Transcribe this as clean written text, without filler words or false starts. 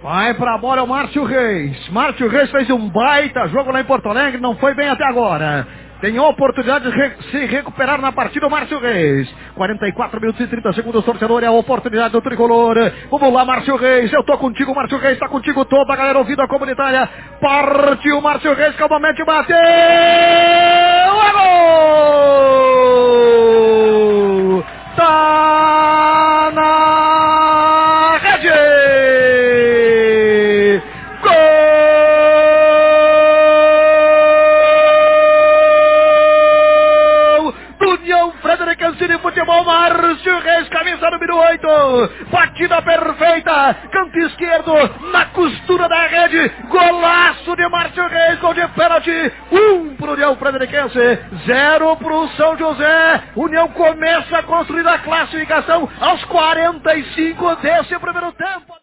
Vai pra bola o Márcio Reis. Márcio Reis fez um baita jogo lá em Porto Alegre, não foi bem até agora. Tem a oportunidade de se recuperar na partida o Márcio Reis. 44 minutos e 30 segundos, torcedor, é a oportunidade do tricolor. Vamos lá, Márcio Reis, eu tô contigo, Márcio Reis, tá contigo toda a galera ouvindo a comunitária. Partiu Márcio Reis, calmamente bateu! É gol! Tá na rede! De futebol, Márcio Reis, camisa número 8, batida perfeita, canto esquerdo, na costura da rede, golaço de Márcio Reis, gol de pênalti, 1 pro União Frederiquense, 0 pro São José. União começa a construir a classificação aos 45 desse primeiro tempo.